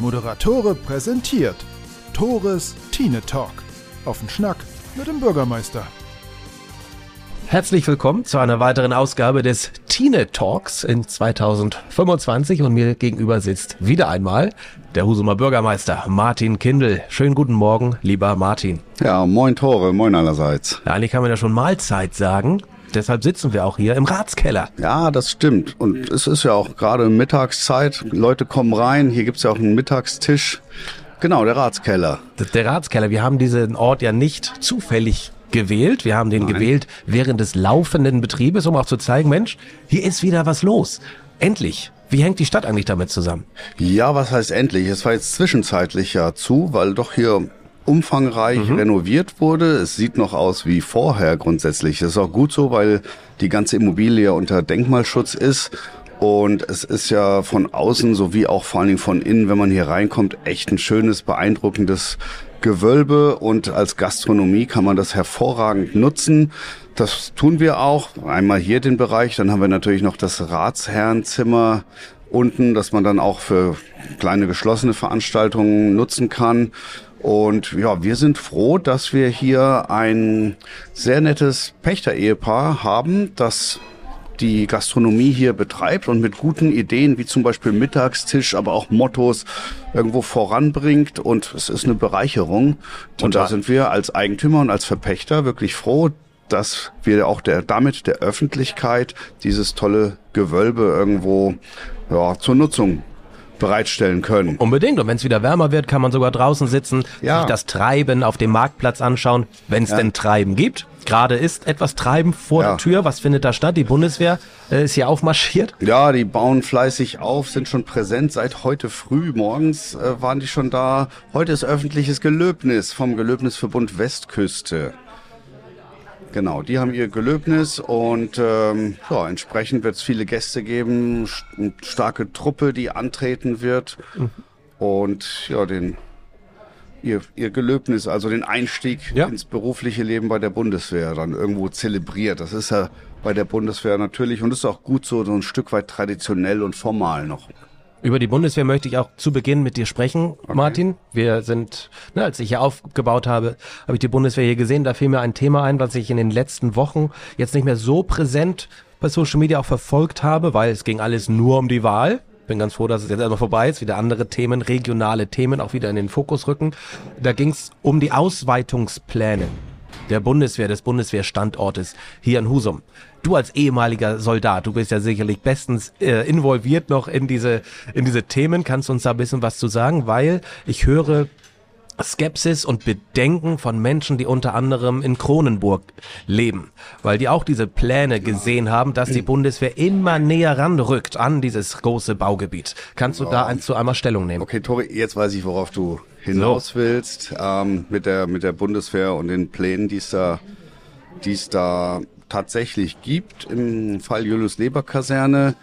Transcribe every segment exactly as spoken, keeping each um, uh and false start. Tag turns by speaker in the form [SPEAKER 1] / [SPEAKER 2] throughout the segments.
[SPEAKER 1] Moderatore präsentiert Tores Tine Talk. Auf den Schnack mit dem Bürgermeister.
[SPEAKER 2] Herzlich willkommen zu einer weiteren Ausgabe des Tine Talks in zweitausendfünfundzwanzig und mir gegenüber sitzt wieder einmal der Husumer Bürgermeister Martin Kindl. Schönen guten Morgen, lieber Martin.
[SPEAKER 3] Ja, moin Tore, moin allerseits.
[SPEAKER 2] Ja, eigentlich kann man ja schon Mahlzeit sagen. Deshalb sitzen wir auch hier im Ratskeller.
[SPEAKER 3] Ja, das stimmt. Und es ist ja auch gerade Mittagszeit. Leute kommen rein. Hier gibt's ja auch einen Mittagstisch. Genau, der Ratskeller.
[SPEAKER 2] Der Ratskeller. Wir haben diesen Ort ja nicht zufällig gewählt. Wir haben den Nein. gewählt während des laufenden Betriebes, um auch zu zeigen, Mensch, hier ist wieder was los. Endlich. Wie hängt die Stadt eigentlich damit zusammen?
[SPEAKER 3] Ja, was heißt endlich? Es war jetzt zwischenzeitlich ja zu, weil doch hier umfangreich mhm. renoviert wurde. Es sieht noch aus wie vorher grundsätzlich. Das ist auch gut so, weil die ganze Immobilie unter Denkmalschutz ist. Und es ist ja von außen sowie auch vor allen Dingen von innen, wenn man hier reinkommt, echt ein schönes, beeindruckendes Gewölbe. Und als Gastronomie kann man das hervorragend nutzen. Das tun wir auch. Einmal hier den Bereich, dann haben wir natürlich noch das Ratsherrenzimmer unten, das man dann auch für kleine geschlossene Veranstaltungen nutzen kann. Und ja, wir sind froh, dass wir hier ein sehr nettes Pächter-Ehepaar haben, das die Gastronomie hier betreibt und mit guten Ideen, wie zum Beispiel Mittagstisch, aber auch Mottos irgendwo voranbringt. Und es ist eine Bereicherung. Total. Und da sind wir als Eigentümer und als Verpächter wirklich froh, dass wir auch der, damit der Öffentlichkeit dieses tolle Gewölbe irgendwo ja, zur Nutzung bereitstellen können.
[SPEAKER 2] Unbedingt. Und wenn es wieder wärmer wird, kann man sogar draußen sitzen, ja. sich das Treiben auf dem Marktplatz anschauen, wenn es ja. denn Treiben gibt. Gerade ist etwas Treiben vor ja. der Tür. Was findet da statt? Die Bundeswehr äh, ist hier aufmarschiert.
[SPEAKER 3] Ja, die bauen fleißig auf, sind schon präsent. Seit heute früh morgens äh, waren die schon da. Heute ist öffentliches Gelöbnis vom Gelöbnisverbund Westküste. Genau, die haben ihr Gelöbnis und ähm, ja, entsprechend wird es viele Gäste geben, eine starke Truppe, die antreten wird mhm. und ja, den ihr, ihr Gelöbnis, also den Einstieg ja. ins berufliche Leben bei der Bundeswehr dann irgendwo zelebriert. Das ist ja bei der Bundeswehr natürlich und ist auch gut so, so ein Stück weit traditionell und formal noch.
[SPEAKER 2] Über die Bundeswehr möchte ich auch zu Beginn mit dir sprechen, okay. Martin. Wir sind, ne, als ich hier aufgebaut habe, habe ich die Bundeswehr hier gesehen. Da fiel mir ein Thema ein, was ich in den letzten Wochen jetzt nicht mehr so präsent bei Social Media auch verfolgt habe, weil es ging alles nur um die Wahl. Bin ganz froh, dass es jetzt erstmal vorbei ist, wieder andere Themen, regionale Themen auch wieder in den Fokus rücken. Da ging es um die Ausweitungspläne der Bundeswehr, des Bundeswehrstandortes hier in Husum. Du als ehemaliger Soldat, du bist ja sicherlich bestens äh, involviert noch in diese in diese Themen. Kannst du uns da ein bisschen was zu sagen? Weil ich höre Skepsis und Bedenken von Menschen, die unter anderem in Kronenburg leben, weil die auch diese Pläne gesehen haben, dass die Bundeswehr immer näher ranrückt an dieses große Baugebiet. Kannst du ja. da eins zu einmal Stellung nehmen?
[SPEAKER 3] Okay, Tori, jetzt weiß ich, worauf du hinaus so. willst, ähm, mit der mit der Bundeswehr und den Plänen, die es da, die es da tatsächlich gibt. Im Fall Julius-Leber-Kaserne.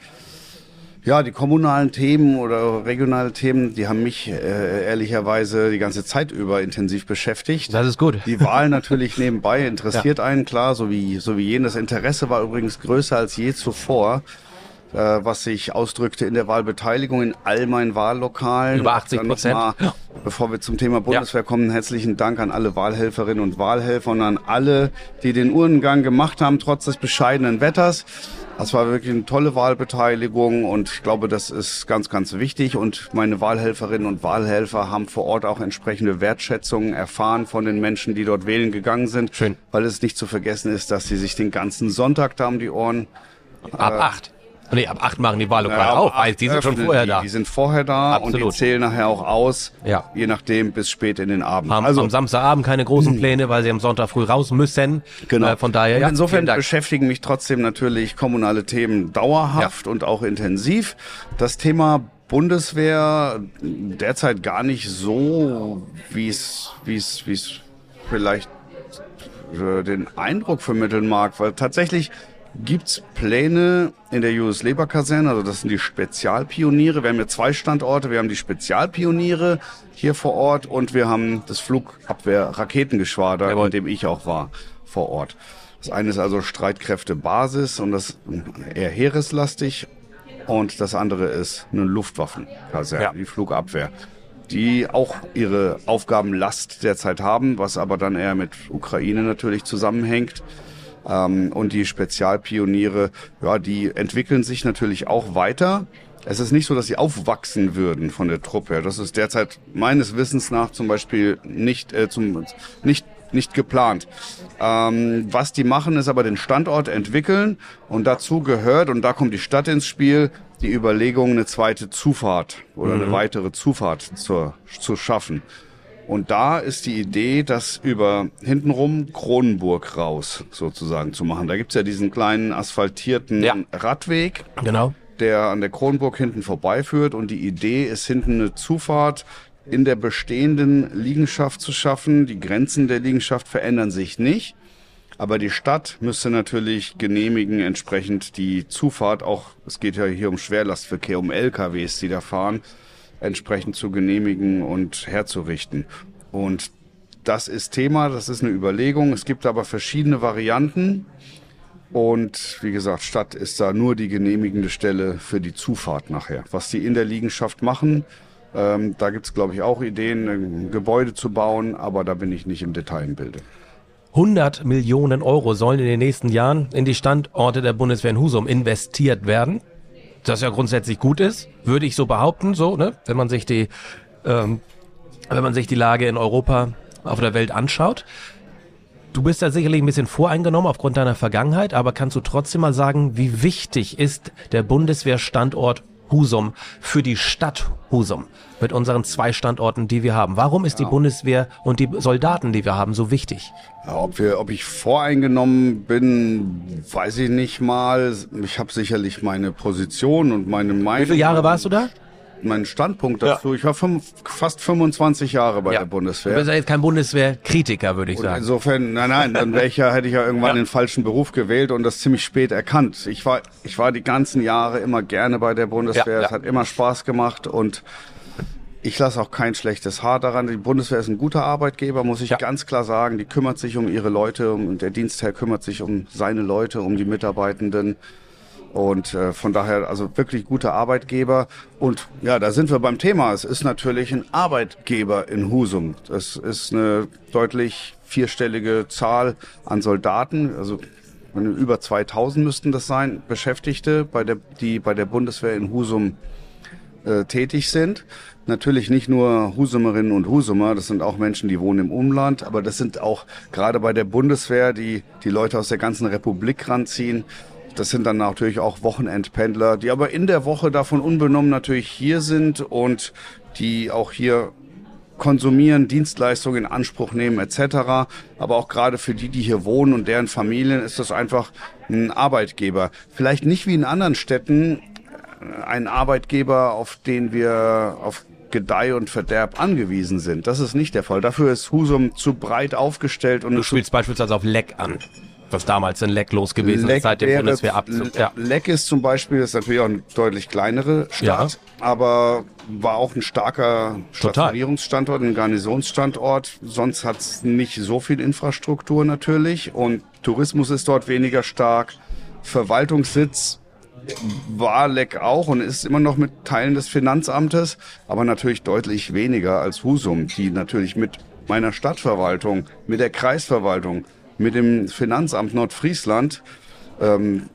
[SPEAKER 3] Ja, die kommunalen Themen oder regionale Themen, die haben mich äh, ehrlicherweise die ganze Zeit über intensiv beschäftigt.
[SPEAKER 2] Das ist gut.
[SPEAKER 3] Die Wahl natürlich nebenbei interessiert ja. einen, klar, so wie so wie jenes. Interesse war übrigens größer als je zuvor, äh, was sich ausdrückte in der Wahlbeteiligung in all meinen Wahllokalen.
[SPEAKER 2] Über achtzig Prozent.
[SPEAKER 3] Ja. Bevor wir zum Thema Bundeswehr ja. kommen, herzlichen Dank an alle Wahlhelferinnen und Wahlhelfer und an alle, die den Urnengang gemacht haben, trotz des bescheidenen Wetters. Das war wirklich eine tolle Wahlbeteiligung und ich glaube, das ist ganz, ganz wichtig. Und meine Wahlhelferinnen und Wahlhelfer haben vor Ort auch entsprechende Wertschätzungen erfahren von den Menschen, die dort wählen gegangen sind.
[SPEAKER 2] Schön.
[SPEAKER 3] Weil es nicht zu vergessen ist, dass sie sich den ganzen Sonntag da um die Ohren...
[SPEAKER 2] Ab
[SPEAKER 3] äh,
[SPEAKER 2] acht. Nee, ab acht machen die Wahllokale ja, auf, weil die sind schon vorher da.
[SPEAKER 3] Die, die sind vorher da
[SPEAKER 2] Absolut.
[SPEAKER 3] Und die zählen nachher auch aus,
[SPEAKER 2] ja.
[SPEAKER 3] je nachdem bis spät in den Abend.
[SPEAKER 2] Haben also am Samstagabend keine großen Pläne, weil sie am Sonntag früh raus müssen.
[SPEAKER 3] Genau.
[SPEAKER 2] Äh, von daher,
[SPEAKER 3] und
[SPEAKER 2] ja,
[SPEAKER 3] insofern beschäftigen mich trotzdem natürlich kommunale Themen dauerhaft ja. und auch intensiv. Das Thema Bundeswehr derzeit gar nicht so, wie es, wie es, wie es vielleicht äh, den Eindruck vermitteln mag, weil tatsächlich gibt's Pläne in der Julius-Leber-Kaserne, also das sind die Spezialpioniere. Wir haben ja zwei Standorte, wir haben die Spezialpioniere hier vor Ort und wir haben das Flugabwehr-Raketengeschwader, in dem ich auch war, vor Ort. Das eine ist also Streitkräftebasis und das eher heereslastig und das andere ist eine Luftwaffenkaserne, ja. die Flugabwehr. die auch ihre Aufgabenlast derzeit haben, was aber dann eher mit Ukraine natürlich zusammenhängt. Ähm, und die Spezialpioniere, ja, die entwickeln sich natürlich auch weiter. Es ist nicht so, dass sie aufwachsen würden von der Truppe her. Das ist derzeit meines Wissens nach zum Beispiel nicht, äh, zum, nicht, nicht geplant. Ähm, was die machen, ist aber den Standort entwickeln und dazu gehört, und da kommt die Stadt ins Spiel, die Überlegung, eine zweite Zufahrt oder mhm. eine weitere Zufahrt zu, zu schaffen. Und da ist die Idee, das über hintenrum Kronenburg raus sozusagen zu machen. Da gibt's ja diesen kleinen asphaltierten ja. Radweg,
[SPEAKER 2] genau,
[SPEAKER 3] der an der Kronenburg hinten vorbeiführt. Und die Idee ist, hinten eine Zufahrt in der bestehenden Liegenschaft zu schaffen. Die Grenzen der Liegenschaft verändern sich nicht. Aber die Stadt müsste natürlich genehmigen, entsprechend die Zufahrt, auch es geht ja hier um Schwerlastverkehr, um L K Ws, die da fahren, entsprechend zu genehmigen und herzurichten. Und das ist Thema, das ist eine Überlegung. Es gibt aber verschiedene Varianten. Und wie gesagt, Stadt ist da nur die genehmigende Stelle für die Zufahrt nachher. Was die in der Liegenschaft machen, ähm, da gibt's glaube ich auch Ideen, ein Gebäude zu bauen, aber da bin ich nicht im Detail im Bilde.
[SPEAKER 2] hundert Millionen Euro sollen in den nächsten Jahren in die Standorte der Bundeswehr in Husum investiert werden. Das ja grundsätzlich gut ist, würde ich so behaupten, so, ne? Wenn man sich die, ähm, wenn man sich die Lage in Europa, auf der Welt anschaut. Du bist da sicherlich ein bisschen voreingenommen aufgrund deiner Vergangenheit, aber kannst du trotzdem mal sagen, wie wichtig ist der Bundeswehrstandort Husum für die Stadt Husum mit unseren zwei Standorten, die wir haben? Warum ist ja. die Bundeswehr und die Soldaten, die wir haben, so wichtig?
[SPEAKER 3] Ja, ob wir, ob ich voreingenommen bin, weiß ich nicht mal. Ich habe sicherlich meine Position und meine Meinung.
[SPEAKER 2] Wie viele Jahre warst du da?
[SPEAKER 3] Mein Standpunkt dazu. Ja. Ich war fünf, fast fünfundzwanzig Jahre bei ja. der Bundeswehr.
[SPEAKER 2] Du bist ja jetzt kein Bundeswehrkritiker, würde ich
[SPEAKER 3] und
[SPEAKER 2] sagen.
[SPEAKER 3] Insofern, nein, nein, dann wäre ich ja, hätte ich ja irgendwann ja. den falschen Beruf gewählt und das ziemlich spät erkannt. Ich war, ich war die ganzen Jahre immer gerne bei der Bundeswehr. Ja, ja. Es hat immer Spaß gemacht und ich lasse auch kein schlechtes Haar daran. Die Bundeswehr ist ein guter Arbeitgeber, muss ich ja. ganz klar sagen. Die kümmert sich um ihre Leute und der Dienstherr kümmert sich um seine Leute, um die Mitarbeitenden. Und äh, von daher also wirklich guter Arbeitgeber. Und ja, da sind wir beim Thema. Es ist natürlich ein Arbeitgeber in Husum. Das ist eine deutlich vierstellige Zahl an Soldaten. Also über zweitausend müssten das sein, Beschäftigte, bei der, die bei der Bundeswehr in Husum äh, tätig sind. Natürlich nicht nur Husumerinnen und Husumer, das sind auch Menschen, die wohnen im Umland, aber das sind auch gerade bei der Bundeswehr, die die Leute aus der ganzen Republik ranziehen. Das sind dann natürlich auch Wochenendpendler, die aber in der Woche davon unbenommen natürlich hier sind und die auch hier konsumieren, Dienstleistungen in Anspruch nehmen et cetera. Aber auch gerade für die, die hier wohnen und deren Familien, ist das einfach ein Arbeitgeber. Vielleicht nicht wie in anderen Städten ein Arbeitgeber, auf den wir auf Gedeih und Verderb angewiesen sind. Das ist nicht der Fall. Dafür ist Husum zu breit aufgestellt. Und
[SPEAKER 2] du spielst beispielsweise auf Leck an, was damals in Leck los gewesen ist, seit dem Bundeswehrabzug. Ja.
[SPEAKER 3] Leck ist zum Beispiel, ist natürlich auch eine deutlich kleinere Stadt, ja. aber war auch ein starker Stationierungsstandort, ein Garnisonsstandort. Sonst hat es nicht so viel Infrastruktur natürlich und Tourismus ist dort weniger stark. Verwaltungssitz war Leck auch und ist immer noch mit Teilen des Finanzamtes, aber natürlich deutlich weniger als Husum, die natürlich mit meiner Stadtverwaltung, mit der Kreisverwaltung, mit dem Finanzamt Nordfriesland ähm,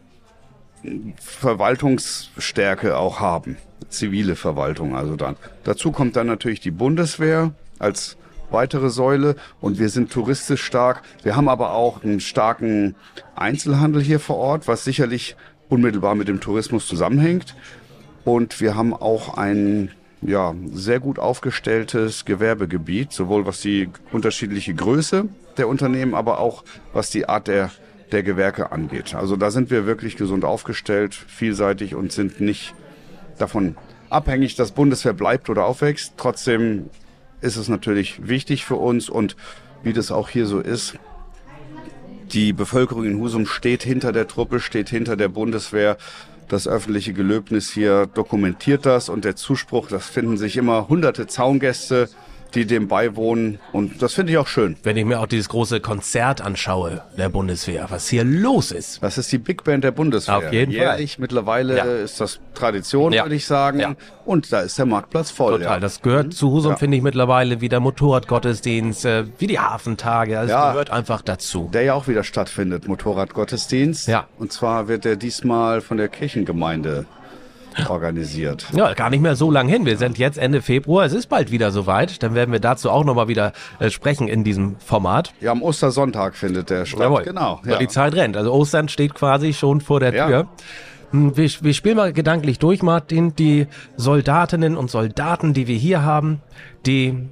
[SPEAKER 3] Verwaltungsstärke auch haben. Zivile Verwaltung also dann. Dazu kommt dann natürlich die Bundeswehr als weitere Säule und wir sind touristisch stark. Wir haben aber auch einen starken Einzelhandel hier vor Ort, was sicherlich unmittelbar mit dem Tourismus zusammenhängt. Und wir haben auch ein ja, sehr gut aufgestelltes Gewerbegebiet, sowohl was die unterschiedliche Größe der Unternehmen, aber auch was die Art der, der Gewerke angeht. Also da sind wir wirklich gesund aufgestellt, vielseitig und sind nicht davon abhängig, dass Bundeswehr bleibt oder aufwächst. Trotzdem ist es natürlich wichtig für uns und wie das auch hier so ist, die Bevölkerung in Husum steht hinter der Truppe, steht hinter der Bundeswehr. Das öffentliche Gelöbnis hier dokumentiert das und der Zuspruch, das finden sich immer hunderte Zaungäste, die dem beiwohnen. Und das finde ich auch schön.
[SPEAKER 2] Wenn ich mir auch dieses große Konzert anschaue der Bundeswehr, was hier los ist.
[SPEAKER 3] Das ist die Big Band der Bundeswehr.
[SPEAKER 2] Auf jeden
[SPEAKER 3] Jährlich,
[SPEAKER 2] Fall.
[SPEAKER 3] mittlerweile
[SPEAKER 2] Ja.
[SPEAKER 3] ist das Tradition,
[SPEAKER 2] Ja.
[SPEAKER 3] würde ich sagen.
[SPEAKER 2] Ja.
[SPEAKER 3] Und da ist der Marktplatz voll.
[SPEAKER 2] Total,
[SPEAKER 3] Ja.
[SPEAKER 2] das gehört zu Husum,
[SPEAKER 3] Ja.
[SPEAKER 2] finde ich mittlerweile, wie der Motorradgottesdienst, äh, wie die Hafentage, also
[SPEAKER 3] Ja.
[SPEAKER 2] gehört einfach dazu.
[SPEAKER 3] Der ja auch wieder stattfindet, Motorradgottesdienst.
[SPEAKER 2] Ja.
[SPEAKER 3] Und zwar wird der diesmal von der Kirchengemeinde organisiert.
[SPEAKER 2] Ja, gar nicht mehr so lang hin. Wir sind jetzt Ende Februar, es ist bald wieder soweit. Dann werden wir dazu auch nochmal wieder äh, sprechen in diesem Format.
[SPEAKER 3] Ja, am Ostersonntag findet der statt.
[SPEAKER 2] Jawohl.
[SPEAKER 3] Genau.
[SPEAKER 2] Weil
[SPEAKER 3] Ja.
[SPEAKER 2] die Zeit rennt. Also Ostern steht quasi schon vor der
[SPEAKER 3] Ja.
[SPEAKER 2] Tür. Hm, Wir, wir spielen mal gedanklich durch, Martin. Die Soldatinnen und Soldaten, die wir hier haben, die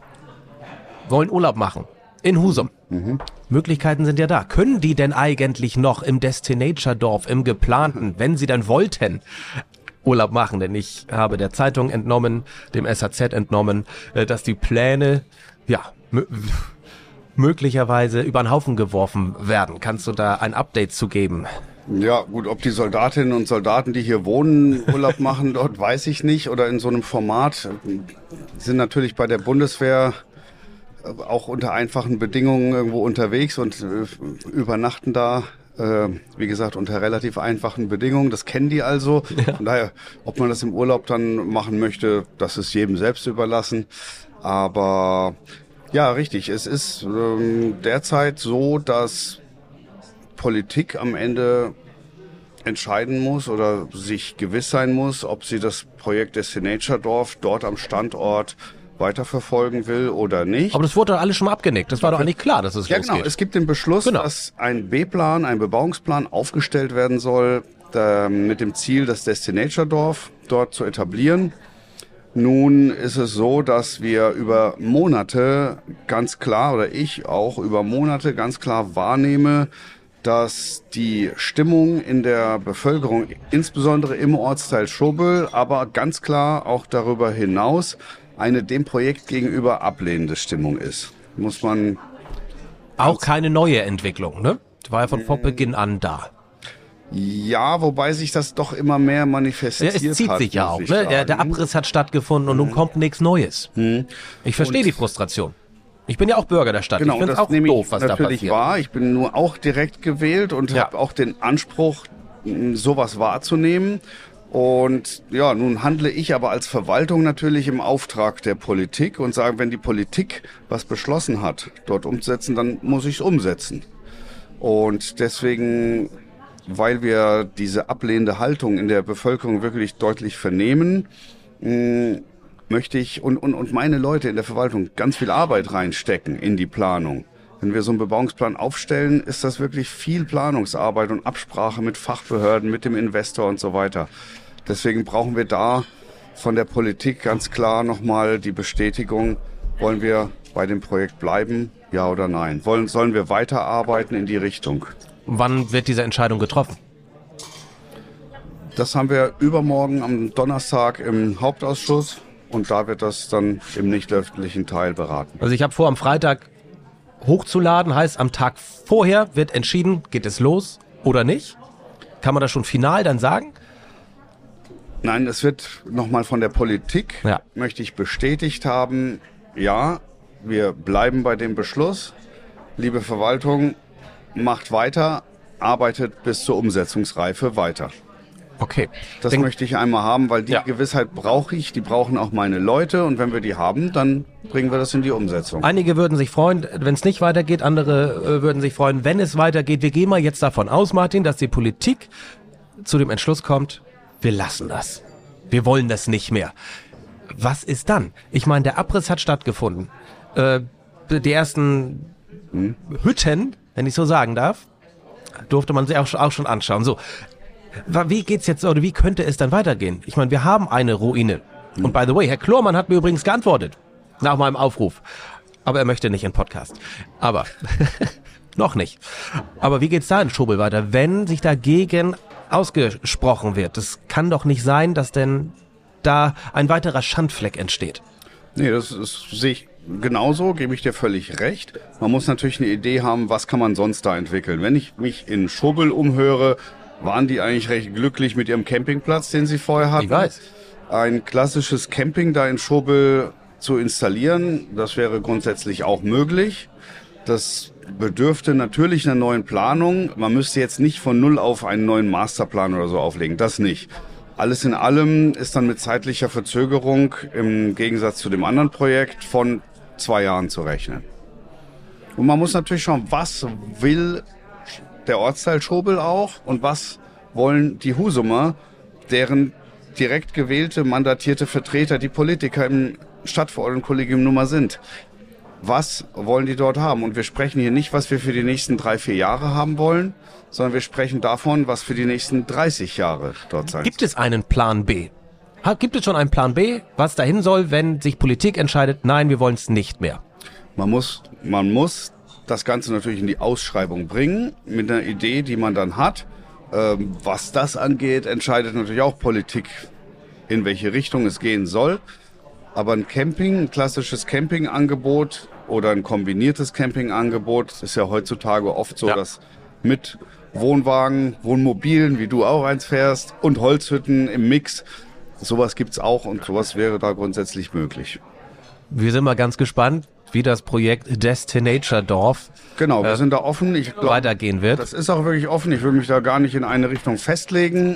[SPEAKER 2] wollen Urlaub machen. In Husum.
[SPEAKER 3] Mhm.
[SPEAKER 2] Möglichkeiten sind ja da. Können die denn eigentlich noch im Destinator-Dorf, im geplanten, wenn sie dann wollten, Urlaub machen? Denn ich habe der Zeitung entnommen, dem S H Z entnommen, äh, dass die Pläne, ja, mö- möglicherweise über den Haufen geworfen werden. Kannst du da ein Update zu geben?
[SPEAKER 3] Ja, gut, ob die Soldatinnen und Soldaten, die hier wohnen, Urlaub machen dort, weiß ich nicht. Oder in so einem Format sind natürlich bei der Bundeswehr auch unter einfachen Bedingungen irgendwo unterwegs und äh, übernachten da. Äh, wie gesagt, unter relativ einfachen Bedingungen. Das kennen die also.
[SPEAKER 2] Ja.
[SPEAKER 3] Von daher, ob man das im Urlaub dann machen möchte, das ist jedem selbst überlassen. Aber ja, richtig. Es ist ähm, derzeit so, dass Politik am Ende entscheiden muss oder sich gewiss sein muss, ob sie das Projekt Destinator-Dorf dort am Standort weiterverfolgen will oder nicht.
[SPEAKER 2] Aber das wurde doch alles schon mal abgenickt. Das war doch eigentlich klar, dass es
[SPEAKER 3] Ja,
[SPEAKER 2] losgeht.
[SPEAKER 3] genau. Es gibt den Beschluss,
[SPEAKER 2] Genau.
[SPEAKER 3] dass ein B-Plan, ein Bebauungsplan aufgestellt werden soll, da, mit dem Ziel, das Destinator-Dorf dort zu etablieren. Nun ist es so, dass wir über Monate ganz klar, oder ich auch über Monate ganz klar wahrnehme, dass die Stimmung in der Bevölkerung, insbesondere im Ortsteil Schobel, aber ganz klar auch darüber hinaus, eine dem Projekt gegenüber ablehnende Stimmung ist. Muss man
[SPEAKER 2] Auch keine neue Entwicklung, ne? Die war ja von vor Beginn an da.
[SPEAKER 3] Ja, wobei sich das doch immer mehr
[SPEAKER 2] Ja,
[SPEAKER 3] manifestiert
[SPEAKER 2] es zieht
[SPEAKER 3] hat.
[SPEAKER 2] sich ja
[SPEAKER 3] muss
[SPEAKER 2] auch,
[SPEAKER 3] ich
[SPEAKER 2] ne? Der, der
[SPEAKER 3] sagen.
[SPEAKER 2] Abriss hat stattgefunden und nun kommt nichts Neues. Ich verstehe
[SPEAKER 3] Und-
[SPEAKER 2] die Frustration. Ich bin ja auch Bürger der Stadt.
[SPEAKER 3] Genau,
[SPEAKER 2] ich
[SPEAKER 3] und
[SPEAKER 2] finde es
[SPEAKER 3] das
[SPEAKER 2] auch
[SPEAKER 3] nehme
[SPEAKER 2] doof,
[SPEAKER 3] ich
[SPEAKER 2] was da
[SPEAKER 3] natürlich
[SPEAKER 2] passiert.
[SPEAKER 3] wahr. Ich bin nur auch direkt gewählt und
[SPEAKER 2] Ja.
[SPEAKER 3] habe auch den Anspruch, mh, sowas wahrzunehmen. Und ja, nun handle ich aber als Verwaltung natürlich im Auftrag der Politik und sage, wenn die Politik was beschlossen hat, dort umzusetzen, dann muss ich es umsetzen. Und deswegen, weil wir diese ablehnende Haltung in der Bevölkerung wirklich deutlich vernehmen, mh, möchte ich und, und, und meine Leute in der Verwaltung ganz viel Arbeit reinstecken in die Planung. Wenn wir so einen Bebauungsplan aufstellen, ist das wirklich viel Planungsarbeit und Absprache mit Fachbehörden, mit dem Investor und so weiter. Deswegen brauchen wir da von der Politik ganz klar nochmal die Bestätigung, wollen wir bei dem Projekt bleiben, ja oder nein? Wollen, sollen wir weiterarbeiten in die Richtung?
[SPEAKER 2] Wann wird diese Entscheidung getroffen?
[SPEAKER 3] Das haben wir übermorgen am Donnerstag im Hauptausschuss und da wird das dann im nicht öffentlichen Teil beraten.
[SPEAKER 2] Also ich habe vor, am Freitag hochzuladen, heißt am Tag vorher wird entschieden, geht es los oder nicht? Kann man das schon final dann sagen?
[SPEAKER 3] Nein, es wird nochmal von der Politik,
[SPEAKER 2] Ja.
[SPEAKER 3] möchte ich bestätigt haben, ja, wir bleiben bei dem Beschluss. Liebe Verwaltung, macht weiter, arbeitet bis zur Umsetzungsreife weiter.
[SPEAKER 2] Okay.
[SPEAKER 3] Das
[SPEAKER 2] Denk-
[SPEAKER 3] möchte ich einmal haben, weil die
[SPEAKER 2] Ja.
[SPEAKER 3] Gewissheit brauche ich, die brauchen auch meine Leute und wenn wir die haben, dann bringen wir das in die Umsetzung.
[SPEAKER 2] Einige würden sich freuen, wenn es nicht weitergeht, andere äh, würden sich freuen, wenn es weitergeht. Wir gehen mal jetzt davon aus, Martin, dass die Politik zu dem Entschluss kommt, wir lassen das. Wir wollen das nicht mehr. Was ist dann? Ich meine, der Abriss hat stattgefunden. Äh, die ersten Hütten, wenn ich so sagen darf, durfte man sich auch schon, auch schon anschauen. So, wie geht's jetzt oder wie könnte es dann weitergehen? Ich meine, wir haben eine Ruine. Und by the way, Herr Klormann hat mir übrigens geantwortet nach meinem Aufruf. Aber er möchte nicht in Podcast. Aber noch nicht. Aber wie geht's da in Schobel weiter, wenn sich dagegen ausgesprochen wird? Das kann doch nicht sein, dass denn da ein weiterer Schandfleck entsteht.
[SPEAKER 3] Nee, das ist, sehe ich genauso, gebe ich dir völlig recht. Man muss natürlich eine Idee haben, was kann man sonst da entwickeln. Wenn ich mich in Schobel umhöre, waren die eigentlich recht glücklich mit ihrem Campingplatz, den sie vorher hatten.
[SPEAKER 2] Ich weiß.
[SPEAKER 3] Ein klassisches Camping da in Schobel zu installieren. Das wäre grundsätzlich auch möglich. Das bedürfte natürlich einer neuen Planung. Man müsste jetzt nicht von null auf einen neuen Masterplan oder so auflegen. Das nicht. Alles in allem ist dann mit zeitlicher Verzögerung im Gegensatz zu dem anderen Projekt von zwei Jahren zu rechnen. Und man muss natürlich schauen, was will der Ortsteil Schobel auch und was wollen die Husumer, deren direkt gewählte, mandatierte Vertreter, die Politiker im Stadtverordnetenkollegium Nummer sind. Was wollen die dort haben? Und wir sprechen hier nicht, was wir für die nächsten drei, vier Jahre haben wollen, sondern wir sprechen davon, was für die nächsten dreißig Jahre dort sein soll.
[SPEAKER 2] Gibt es einen Plan B? Gibt es schon einen Plan B, was dahin soll, wenn sich Politik entscheidet, nein, wir wollen es nicht mehr?
[SPEAKER 3] Man muss, man muss das Ganze natürlich in die Ausschreibung bringen, mit einer Idee, die man dann hat. Ähm, was das angeht, entscheidet natürlich auch Politik, in welche Richtung es gehen soll. Aber ein Camping, ein klassisches Campingangebot oder ein kombiniertes Campingangebot ist ja heutzutage oft so, ja. dass mit Wohnwagen, Wohnmobilen, wie du auch eins fährst, und Holzhütten im Mix, sowas gibt's auch und sowas wäre da grundsätzlich möglich.
[SPEAKER 2] Wir sind mal ganz gespannt, wie das Projekt Destinature Dorf
[SPEAKER 3] genau, wir
[SPEAKER 2] äh,
[SPEAKER 3] sind da offen. Ich glaub,
[SPEAKER 2] weitergehen wird.
[SPEAKER 3] Das ist auch wirklich offen. Ich will mich da gar nicht in eine Richtung festlegen.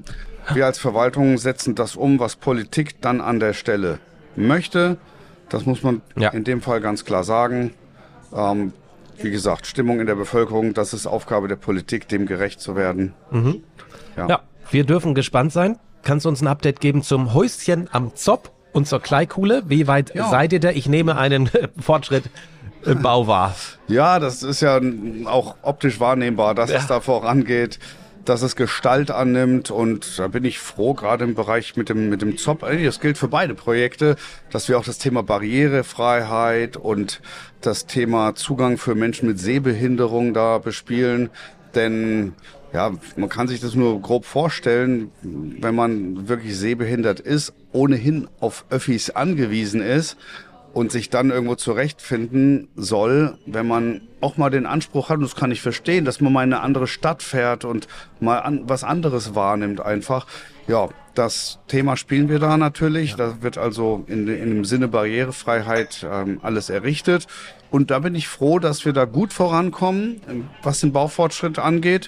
[SPEAKER 3] Wir als Verwaltung setzen das um, was Politik dann an der Stelle möchte. Das muss man ja. in dem Fall ganz klar sagen. Ähm, wie gesagt, Stimmung in der Bevölkerung, das ist Aufgabe der Politik, dem gerecht zu werden.
[SPEAKER 2] Mhm. Ja. ja, wir dürfen gespannt sein. Kannst du uns ein Update geben zum Häuschen am Zopp und zur Kleikuhle? Wie weit ja. seid ihr da? Ich nehme einen Fortschritt im Bau wahr.
[SPEAKER 3] Ja, das ist ja auch optisch wahrnehmbar, dass ja. es da vorangeht, dass es Gestalt annimmt, und da bin ich froh, gerade im Bereich mit dem mit dem Zopp, das gilt für beide Projekte, dass wir auch das Thema Barrierefreiheit und das Thema Zugang für Menschen mit Sehbehinderung da bespielen, denn ja, man kann sich das nur grob vorstellen, wenn man wirklich sehbehindert ist, ohnehin auf Öffis angewiesen ist und sich dann irgendwo zurechtfinden soll, wenn man auch mal den Anspruch hat, und das kann ich verstehen, dass man mal in eine andere Stadt fährt und mal an, was anderes wahrnimmt einfach. Ja, das Thema spielen wir da natürlich. Ja. Da wird also in, in dem Sinne Barrierefreiheit ähm, alles errichtet. Und da bin ich froh, dass wir da gut vorankommen, was den Baufortschritt angeht.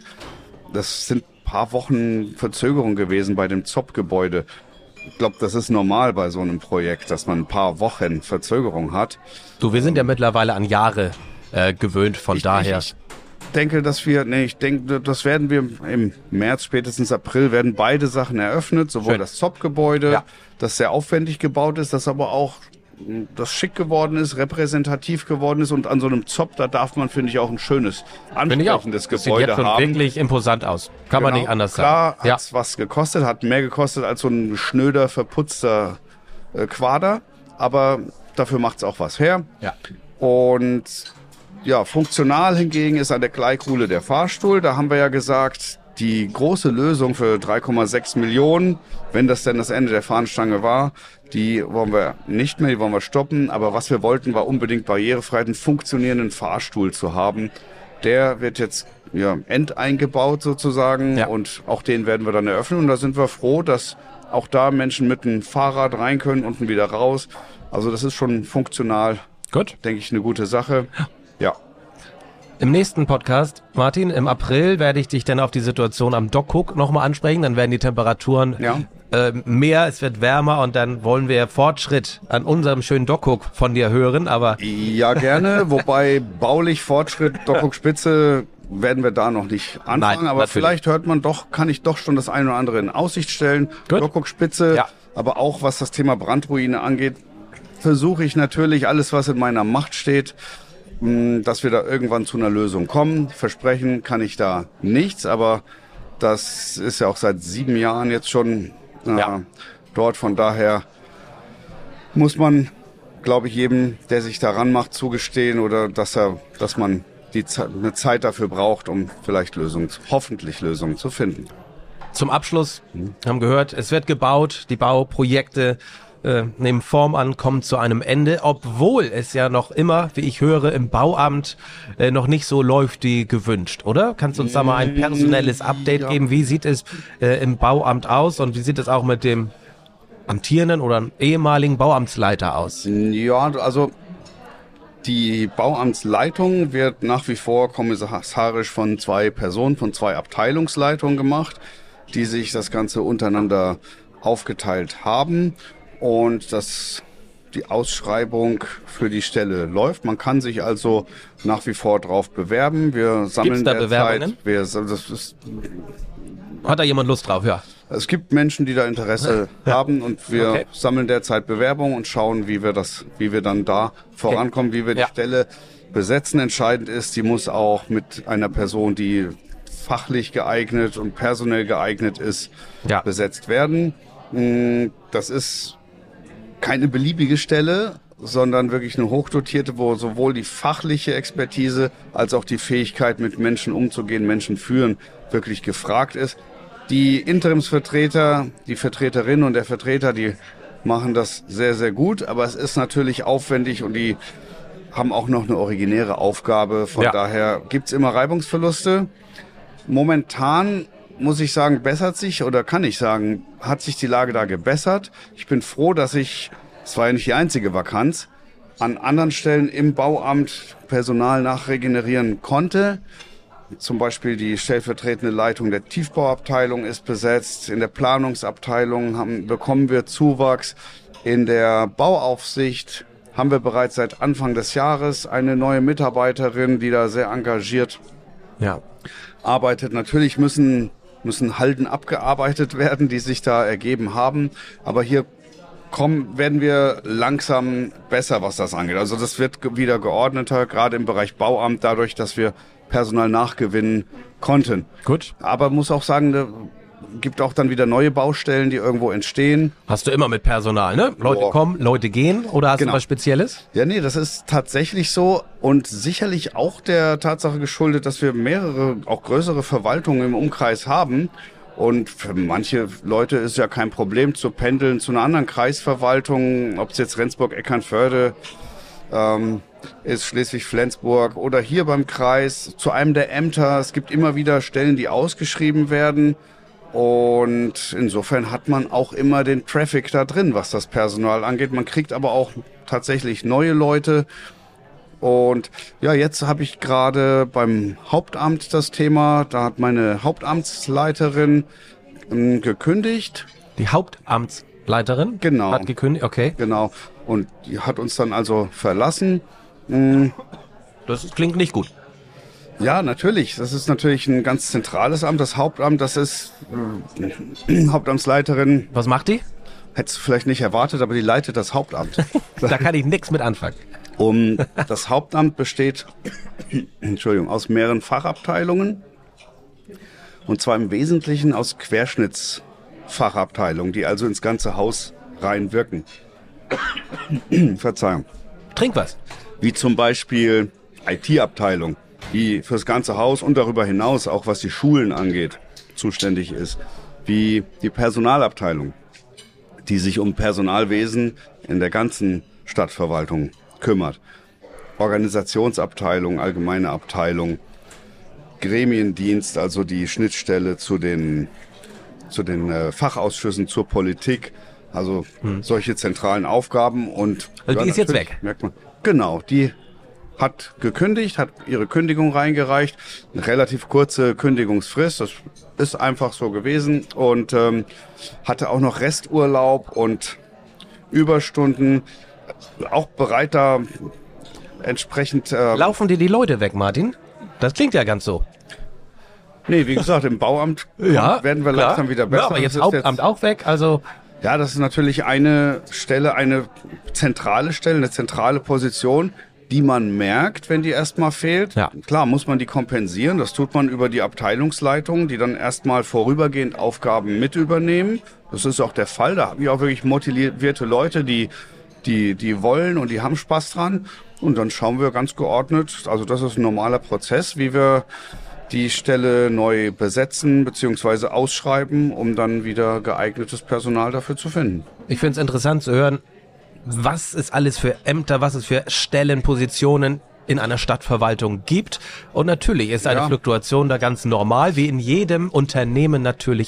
[SPEAKER 3] Das sind ein paar Wochen Verzögerung gewesen bei dem Zopp-Gebäude. Ich glaube, das ist normal bei so einem Projekt, dass man ein paar Wochen Verzögerung hat.
[SPEAKER 2] Du, wir sind ja mittlerweile an Jahre äh, gewöhnt, von
[SPEAKER 3] ich,
[SPEAKER 2] daher.
[SPEAKER 3] Ich denke, dass wir, nee, ich denke, das werden wir im März, spätestens April, werden beide Sachen eröffnet. Sowohl Schön. das Zopp-Gebäude, ja. das sehr aufwendig gebaut ist, das aber auch das schick geworden ist, repräsentativ geworden ist, und an so einem Zopp, da darf man, finde ich, auch ein schönes, ansprechendes
[SPEAKER 2] das
[SPEAKER 3] Gebäude
[SPEAKER 2] sieht jetzt schon
[SPEAKER 3] haben.
[SPEAKER 2] Wirklich imposant aus. Kann genau, man nicht anders
[SPEAKER 3] klar
[SPEAKER 2] sagen.
[SPEAKER 3] Klar hat's ja. was gekostet, hat mehr gekostet als so ein schnöder, verputzter äh, Quader, aber dafür macht's auch was her.
[SPEAKER 2] Ja.
[SPEAKER 3] Und ja, funktional hingegen ist an der Kleikuhle der Fahrstuhl. Da haben wir ja gesagt, die große Lösung für drei Komma sechs Millionen, wenn das denn das Ende der Fahnenstange war, die wollen wir nicht mehr, die wollen wir stoppen. Aber was wir wollten, war unbedingt barrierefrei einen funktionierenden Fahrstuhl zu haben. Der wird jetzt ja endeingebaut sozusagen, ja. und auch den werden wir dann eröffnen. Und da sind wir froh, dass auch da Menschen mit einem Fahrrad rein können, unten wieder raus. Also das ist schon funktional,
[SPEAKER 2] gut,
[SPEAKER 3] denke ich, eine gute Sache. Ja.
[SPEAKER 2] Im nächsten Podcast, Martin, im April werde ich dich dann auf die Situation am Dockhook nochmal ansprechen. Dann werden die Temperaturen
[SPEAKER 3] ja.
[SPEAKER 2] äh, mehr, es wird wärmer, und dann wollen wir Fortschritt an unserem schönen Dockhook von dir hören. Aber
[SPEAKER 3] ja, gerne. Wobei baulich Fortschritt, Dockhook-Spitze werden wir da noch nicht anfangen.
[SPEAKER 2] Nein,
[SPEAKER 3] aber
[SPEAKER 2] natürlich.
[SPEAKER 3] Vielleicht hört man doch, kann ich doch schon das eine oder andere in Aussicht stellen. Dockhook-Spitze,
[SPEAKER 2] ja.
[SPEAKER 3] aber auch was das Thema Brandruine angeht, versuche ich natürlich alles, was in meiner Macht steht, dass wir da irgendwann zu einer Lösung kommen. Versprechen kann ich da nichts, aber das ist ja auch seit sieben Jahren jetzt schon äh,
[SPEAKER 2] ja.
[SPEAKER 3] dort. Von daher muss man, glaube ich, jedem, der sich daran macht, zugestehen, oder dass er, dass man die Ze- eine Zeit dafür braucht, um vielleicht Lösungen, hoffentlich Lösungen zu finden.
[SPEAKER 2] Zum Abschluss, wir haben gehört, es wird gebaut, die Bauprojekte äh, nehmen Form an, kommen zu einem Ende, obwohl es ja noch immer, wie ich höre, im Bauamt äh, noch nicht so läuft wie gewünscht, oder? Kannst du uns da mal ein personelles Update
[SPEAKER 3] ja.
[SPEAKER 2] geben? Wie sieht es äh, im Bauamt aus, und wie sieht es auch mit dem amtierenden oder einem ehemaligen Bauamtsleiter aus?
[SPEAKER 3] Ja, also die Bauamtsleitung wird nach wie vor kommissarisch von zwei Personen, von zwei Abteilungsleitungen gemacht, die sich das Ganze untereinander aufgeteilt haben und das, die Ausschreibung für die Stelle läuft. Man kann sich also nach wie vor drauf bewerben. Wir sammeln
[SPEAKER 2] Gibt's da
[SPEAKER 3] derzeit,
[SPEAKER 2] Bewerbungen?
[SPEAKER 3] wir, das ist,
[SPEAKER 2] Hat da jemand Lust drauf? Ja.
[SPEAKER 3] es gibt Menschen, die da Interesse
[SPEAKER 2] Ja.
[SPEAKER 3] haben und wir
[SPEAKER 2] Okay.
[SPEAKER 3] sammeln derzeit Bewerbungen und schauen, wie wir das, wie wir dann da vorankommen, wie wir die
[SPEAKER 2] Ja.
[SPEAKER 3] Stelle besetzen. Entscheidend ist, die muss auch mit einer Person, die fachlich geeignet und personell geeignet ist,
[SPEAKER 2] Ja.
[SPEAKER 3] besetzt werden. Mm, Das ist keine beliebige Stelle, sondern wirklich eine hochdotierte, wo sowohl die fachliche Expertise als auch die Fähigkeit, mit Menschen umzugehen, Menschen führen, wirklich gefragt ist. Die Interimsvertreter, die Vertreterin und der Vertreter, die machen das sehr, sehr gut, aber es ist natürlich aufwendig und die haben auch noch eine originäre Aufgabe. Von
[SPEAKER 2] Ja.
[SPEAKER 3] daher gibt's immer Reibungsverluste. Momentan muss ich sagen, bessert sich oder kann ich sagen, hat sich die Lage da gebessert. Ich bin froh, dass ich, es war ja nicht die einzige Vakanz, an anderen Stellen im Bauamt Personal nachregenerieren konnte. Zum Beispiel die stellvertretende Leitung der Tiefbauabteilung ist besetzt. In der Planungsabteilung haben, bekommen wir Zuwachs. In der Bauaufsicht haben wir bereits seit Anfang des Jahres eine neue Mitarbeiterin, die da sehr engagiert
[SPEAKER 2] Ja.
[SPEAKER 3] arbeitet. Natürlich müssen, müssen Halden abgearbeitet werden, die sich da ergeben haben. Aber hier kommen, werden wir langsam besser, was das angeht. Also das wird ge- wieder geordneter, gerade im Bereich Bauamt, dadurch, dass wir Personal nachgewinnen konnten.
[SPEAKER 2] Gut.
[SPEAKER 3] Aber muss auch sagen, da gibt auch dann wieder neue Baustellen, die irgendwo entstehen.
[SPEAKER 2] Hast du immer mit Personal, ne? Leute
[SPEAKER 3] Boah.
[SPEAKER 2] kommen, Leute gehen oder hast
[SPEAKER 3] Genau.
[SPEAKER 2] du was Spezielles?
[SPEAKER 3] Ja, nee, das ist tatsächlich so und sicherlich auch der Tatsache geschuldet, dass wir mehrere, auch größere Verwaltungen im Umkreis haben. Und für manche Leute ist ja kein Problem zu pendeln zu einer anderen Kreisverwaltung, ob es jetzt Rendsburg, Eckernförde ähm, ist, Schleswig-Flensburg oder hier beim Kreis, zu einem der Ämter. Es gibt immer wieder Stellen, die ausgeschrieben werden. Und insofern hat man auch immer den Traffic da drin, was das Personal angeht. Man kriegt aber auch tatsächlich neue Leute. Und ja, jetzt habe ich gerade beim Hauptamt das Thema. Da hat meine Hauptamtsleiterin ähm, gekündigt.
[SPEAKER 2] Die Hauptamtsleiterin
[SPEAKER 3] Genau.
[SPEAKER 2] hat gekündigt, okay.
[SPEAKER 3] Genau. Und die hat uns dann also verlassen. Mm,
[SPEAKER 2] Das klingt nicht gut.
[SPEAKER 3] Ja, natürlich. Das ist natürlich ein ganz zentrales Amt. Das Hauptamt, das ist äh, Hauptamtsleiterin.
[SPEAKER 2] Was macht die?
[SPEAKER 3] Hättest du vielleicht nicht erwartet, aber die leitet das Hauptamt.
[SPEAKER 2] Da kann ich nichts mit anfangen.
[SPEAKER 3] Um, das Hauptamt besteht Entschuldigung, aus mehreren Fachabteilungen. Und zwar im Wesentlichen aus Querschnittsfachabteilungen, die also ins ganze Haus reinwirken. Verzeihung.
[SPEAKER 2] Trink was.
[SPEAKER 3] Wie zum Beispiel I T-Abteilung, die fürs ganze Haus und darüber hinaus, auch was die Schulen angeht, zuständig ist. Wie die Personalabteilung, die sich um Personalwesen in der ganzen Stadtverwaltung kümmert. Organisationsabteilung, allgemeine Abteilung, Gremiendienst, also die Schnittstelle zu den, zu den äh, Fachausschüssen, zur Politik, also solche zentralen Aufgaben. Und
[SPEAKER 2] Also die ist jetzt
[SPEAKER 3] natürlich
[SPEAKER 2] weg?
[SPEAKER 3] Merkt man. Genau, die hat gekündigt, hat ihre Kündigung reingereicht. Eine relativ kurze Kündigungsfrist, das ist einfach so gewesen. Und ähm, hatte auch noch Resturlaub und Überstunden. Auch bereit da entsprechend... Äh,
[SPEAKER 2] Laufen dir die Leute weg, Martin? Das klingt ja ganz so.
[SPEAKER 3] nee, wie gesagt, im Bauamt kommt, werden wir
[SPEAKER 2] klar.
[SPEAKER 3] langsam wieder besser.
[SPEAKER 2] Ja, aber jetzt
[SPEAKER 3] Das ist
[SPEAKER 2] Hauptamt auch weg, also
[SPEAKER 3] Ja, das ist natürlich eine Stelle, eine zentrale Stelle, eine zentrale Position, die man merkt, wenn die erstmal fehlt.
[SPEAKER 2] Ja.
[SPEAKER 3] Klar, muss man die kompensieren. Das tut man über die Abteilungsleitung, die dann erstmal vorübergehend Aufgaben mit übernehmen. Das ist auch der Fall. Da habe ich auch wirklich motivierte Leute, die, die, die wollen und die haben Spaß dran. Und dann schauen wir ganz geordnet. Also das ist ein normaler Prozess, wie wir die Stelle neu besetzen bzw. ausschreiben, um dann wieder geeignetes Personal dafür zu finden.
[SPEAKER 2] ich finde es interessant zu hören, was es alles für Ämter, was es für Stellen, Positionen in einer Stadtverwaltung gibt. Und natürlich ist eine
[SPEAKER 3] Ja.
[SPEAKER 2] Fluktuation da ganz normal, wie in jedem Unternehmen natürlich auch.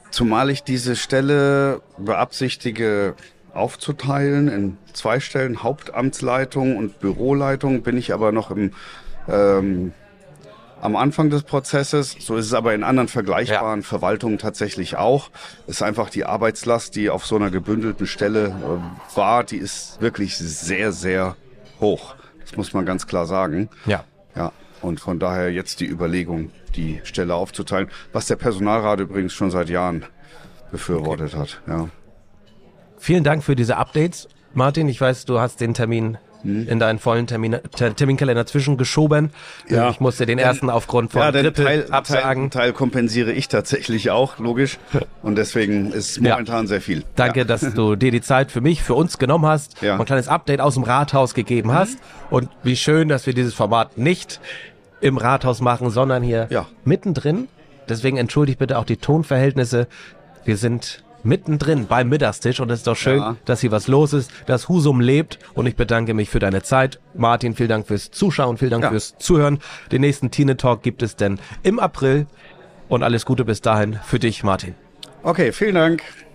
[SPEAKER 3] Zumal ich diese Stelle beabsichtige aufzuteilen in zwei Stellen, Hauptamtsleitung und Büroleitung, bin ich aber noch im ähm, am Anfang des Prozesses. So ist es aber in anderen vergleichbaren ja. Verwaltungen tatsächlich auch. Es ist einfach die Arbeitslast, die auf so einer gebündelten Stelle äh, war, die ist wirklich sehr, sehr hoch. Das muss man ganz klar sagen.
[SPEAKER 2] Ja.
[SPEAKER 3] Ja. Und von daher jetzt die Überlegung, die Stelle aufzuteilen, was der Personalrat übrigens schon seit Jahren befürwortet okay. hat. Ja.
[SPEAKER 2] Vielen Dank für diese Updates, Martin. Ich weiß, du hast den Termin hm. in deinen vollen Termin, Ter, Terminkalender zwischengeschoben.
[SPEAKER 3] Ja.
[SPEAKER 2] Ich musste den ersten aufgrund von
[SPEAKER 3] ja, den
[SPEAKER 2] Grippe
[SPEAKER 3] Teil,
[SPEAKER 2] absagen.
[SPEAKER 3] Teil, Teil kompensiere ich tatsächlich auch, logisch. Und deswegen ist momentan ja. sehr viel.
[SPEAKER 2] Danke,
[SPEAKER 3] ja.
[SPEAKER 2] dass du dir die Zeit für mich, für uns genommen hast, ja. und ein kleines Update aus dem Rathaus gegeben hast. Mhm. Und wie schön, dass wir dieses Format nicht im Rathaus machen, sondern hier
[SPEAKER 3] ja.
[SPEAKER 2] mittendrin. Deswegen entschuldigt bitte auch die Tonverhältnisse. Wir sind mittendrin beim Mittagstisch und es ist doch schön, ja. dass hier was los ist, dass Husum lebt, und ich bedanke mich für deine Zeit. Martin, vielen Dank fürs Zuschauen, vielen Dank ja. fürs Zuhören. Den nächsten Tine Talk gibt es denn im April, und alles Gute bis dahin für dich, Martin.
[SPEAKER 3] Okay, vielen Dank.